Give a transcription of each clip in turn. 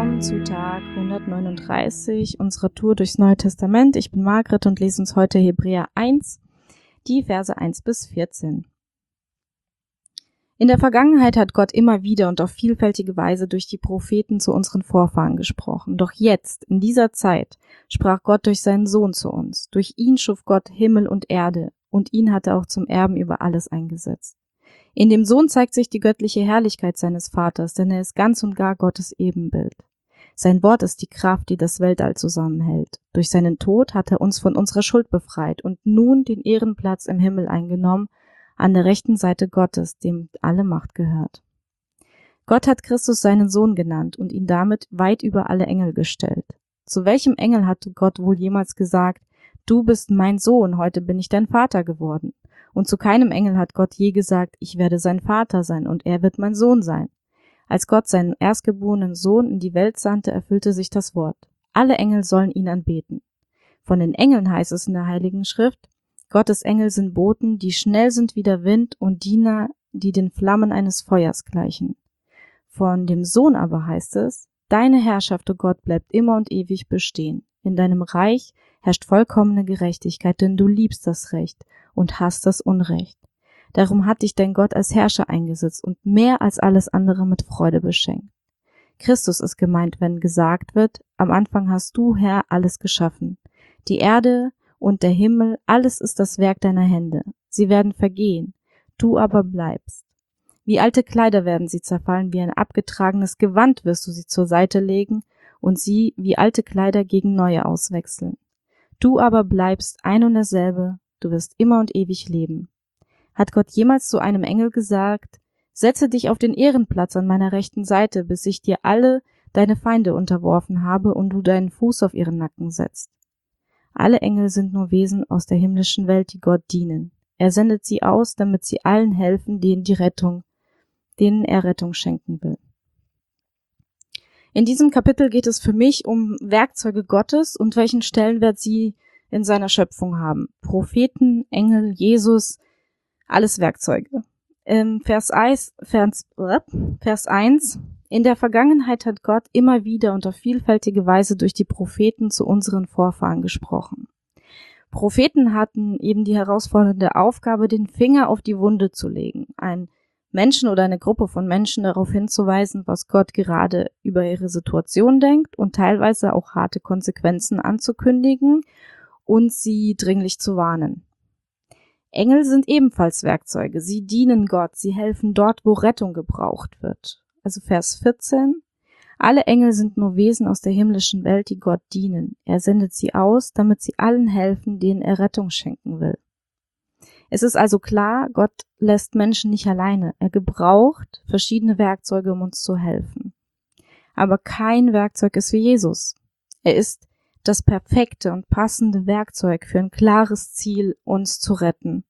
willkommen zu Tag 139 unserer Tour durchs Neue Testament. Ich bin Margret und lese uns heute Hebräer 1, die Verse 1 bis 14. In der Vergangenheit hat Gott immer wieder und auf vielfältige Weise durch die Propheten zu unseren Vorfahren gesprochen. Doch jetzt, in dieser Zeit, sprach Gott durch seinen Sohn zu uns. Durch ihn schuf Gott Himmel und Erde und ihn hat er auch zum Erben über alles eingesetzt. In dem Sohn zeigt sich die göttliche Herrlichkeit seines Vaters, denn er ist ganz und gar Gottes Ebenbild. Sein Wort ist die Kraft, die das Weltall zusammenhält. Durch seinen Tod hat er uns von unserer Schuld befreit und nun den Ehrenplatz im Himmel eingenommen, an der rechten Seite Gottes, dem alle Macht gehört. Gott hat Christus seinen Sohn genannt und ihn damit weit über alle Engel gestellt. Zu welchem Engel hatte Gott wohl jemals gesagt, du bist mein Sohn, heute bin ich dein Vater geworden? Und zu keinem Engel hat Gott je gesagt, ich werde sein Vater sein und er wird mein Sohn sein. Als Gott seinen erstgeborenen Sohn in die Welt sandte, erfüllte sich das Wort. Alle Engel sollen ihn anbeten. Von den Engeln heißt es in der Heiligen Schrift, Gottes Engel sind Boten, die schnell sind wie der Wind und Diener, die den Flammen eines Feuers gleichen. Von dem Sohn aber heißt es, deine Herrschaft, o Gott, bleibt immer und ewig bestehen. In deinem Reich herrscht vollkommene Gerechtigkeit, denn du liebst das Recht und hasst das Unrecht. Darum hat dich dein Gott als Herrscher eingesetzt und mehr als alles andere mit Freude beschenkt. Christus ist gemeint, wenn gesagt wird, am Anfang hast du, Herr, alles geschaffen. Die Erde und der Himmel, alles ist das Werk deiner Hände. Sie werden vergehen, du aber bleibst. Wie alte Kleider werden sie zerfallen, wie ein abgetragenes Gewand wirst du sie zur Seite legen und sie wie alte Kleider gegen neue auswechseln. Du aber bleibst ein und derselbe, du wirst immer und ewig leben. Hat Gott jemals zu einem Engel gesagt, setze dich auf den Ehrenplatz an meiner rechten Seite, bis ich dir alle deine Feinde unterworfen habe und du deinen Fuß auf ihren Nacken setzt? Alle Engel sind nur Wesen aus der himmlischen Welt, die Gott dienen. Er sendet sie aus, damit sie allen helfen, denen er Rettung schenken will. In diesem Kapitel geht es für mich um Werkzeuge Gottes und welchen Stellenwert sie in seiner Schöpfung haben. Propheten, Engel, Jesus, alles Werkzeuge. Vers 1, in der Vergangenheit hat Gott immer wieder und auf vielfältige Weise durch die Propheten zu unseren Vorfahren gesprochen. Propheten hatten eben die herausfordernde Aufgabe, den Finger auf die Wunde zu legen, einen Menschen oder eine Gruppe von Menschen darauf hinzuweisen, was Gott gerade über ihre Situation denkt und teilweise auch harte Konsequenzen anzukündigen und sie dringlich zu warnen. Engel sind ebenfalls Werkzeuge. Sie dienen Gott. Sie helfen dort, wo Rettung gebraucht wird. Also Vers 14. Alle Engel sind nur Wesen aus der himmlischen Welt, die Gott dienen. Er sendet sie aus, damit sie allen helfen, denen er Rettung schenken will. Es ist also klar, Gott lässt Menschen nicht alleine. Er gebraucht verschiedene Werkzeuge, um uns zu helfen. Aber kein Werkzeug ist wie Jesus. Er ist das perfekte und passende Werkzeug für ein klares Ziel, uns zu retten.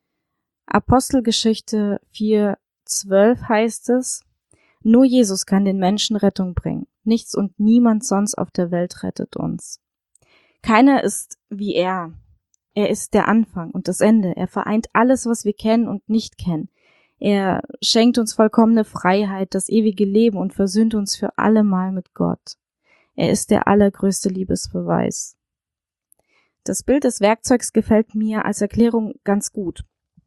Apostelgeschichte 4,12 heißt es, nur Jesus kann den Menschen Rettung bringen. Nichts und niemand sonst auf der Welt rettet uns. Keiner ist wie er. Er ist der Anfang und das Ende. Er vereint alles, was wir kennen und nicht kennen. Er schenkt uns vollkommene Freiheit, das ewige Leben und versöhnt uns für allemal mit Gott. Er ist der allergrößte Liebesbeweis. Das Bild des Werkzeugs gefällt mir als Erklärung ganz gut.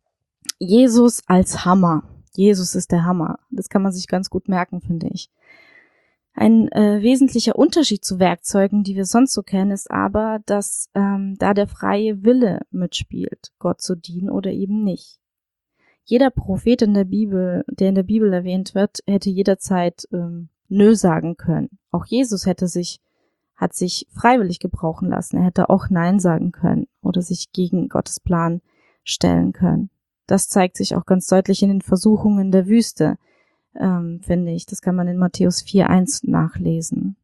Jesus als Hammer. Jesus ist der Hammer. Das kann man sich ganz gut merken, finde ich. Ein wesentlicher Unterschied zu Werkzeugen, die wir sonst so kennen, ist aber, dass da der freie Wille mitspielt, Gott zu dienen oder eben nicht. Jeder Prophet in der Bibel, der in der Bibel erwähnt wird, hätte jederzeit Nö sagen können. Auch Jesus hat sich freiwillig gebrauchen lassen. Er hätte auch Nein sagen können oder sich gegen Gottes Plan stellen können. Das zeigt sich auch ganz deutlich in den Versuchungen der Wüste, finde ich. Das kann man in Matthäus 4,1 nachlesen.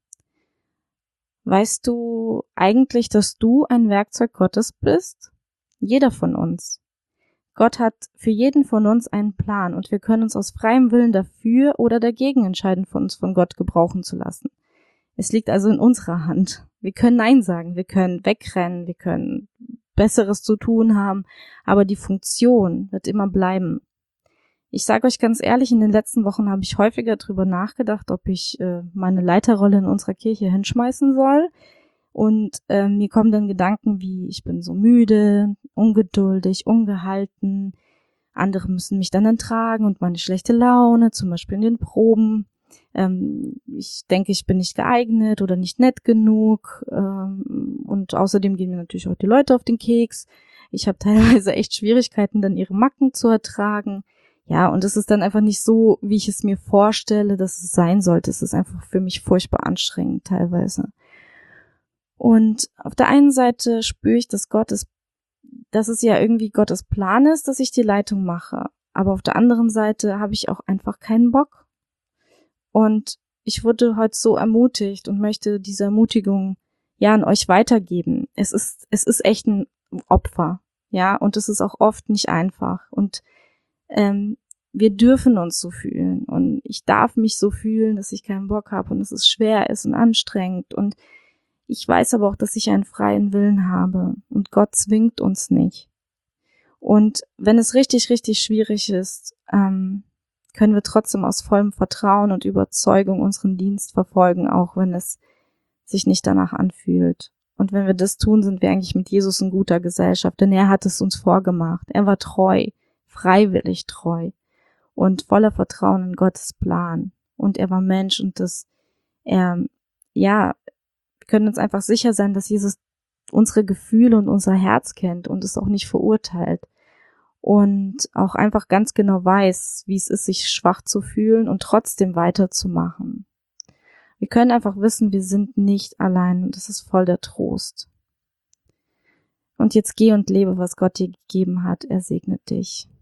Weißt du eigentlich, dass du ein Werkzeug Gottes bist? Jeder von uns. Gott hat für jeden von uns einen Plan und wir können uns aus freiem Willen dafür oder dagegen entscheiden, uns von Gott gebrauchen zu lassen. Es liegt also in unserer Hand. Wir können Nein sagen, wir können wegrennen, wir können Besseres zu tun haben, aber die Funktion wird immer bleiben. Ich sage euch ganz ehrlich, in den letzten Wochen habe ich häufiger drüber nachgedacht, ob ich meine Leiterrolle in unserer Kirche hinschmeißen soll. Und mir kommen dann Gedanken wie, ich bin so müde, ungeduldig, ungehalten. Andere müssen mich dann dann tragen und meine schlechte Laune, zum Beispiel in den Proben. Ich denke, ich bin nicht geeignet oder nicht nett genug. Und außerdem gehen mir natürlich auch die Leute auf den Keks. Ich habe teilweise echt Schwierigkeiten, dann ihre Macken zu ertragen. Ja, und es ist dann einfach nicht so, wie ich es mir vorstelle, dass es sein sollte. Es ist einfach für mich furchtbar anstrengend teilweise. Und auf der einen Seite spüre ich, dass es ja irgendwie Gottes Plan ist, dass ich die Leitung mache. Aber auf der anderen Seite habe ich auch einfach keinen Bock. Und ich wurde heute so ermutigt und möchte diese Ermutigung ja an euch weitergeben. Es ist echt ein Opfer, ja, und es ist auch oft nicht einfach. Und wir dürfen uns so fühlen und ich darf mich so fühlen, dass ich keinen Bock habe und dass es schwer ist und anstrengend. Und ich weiß aber auch, dass ich einen freien Willen habe und Gott zwingt uns nicht. Und wenn es richtig, richtig schwierig ist, können wir trotzdem aus vollem Vertrauen und Überzeugung unseren Dienst verfolgen, auch wenn es sich nicht danach anfühlt. Und wenn wir das tun, sind wir eigentlich mit Jesus in guter Gesellschaft, denn er hat es uns vorgemacht. Er war treu, freiwillig treu und voller Vertrauen in Gottes Plan. Und er war Mensch und wir können uns einfach sicher sein, dass Jesus unsere Gefühle und unser Herz kennt und es auch nicht verurteilt. Und auch einfach ganz genau weiß, wie es ist, sich schwach zu fühlen und trotzdem weiterzumachen. Wir können einfach wissen, wir sind nicht allein und das ist voll der Trost. Und jetzt geh und lebe, was Gott dir gegeben hat. Er segnet dich.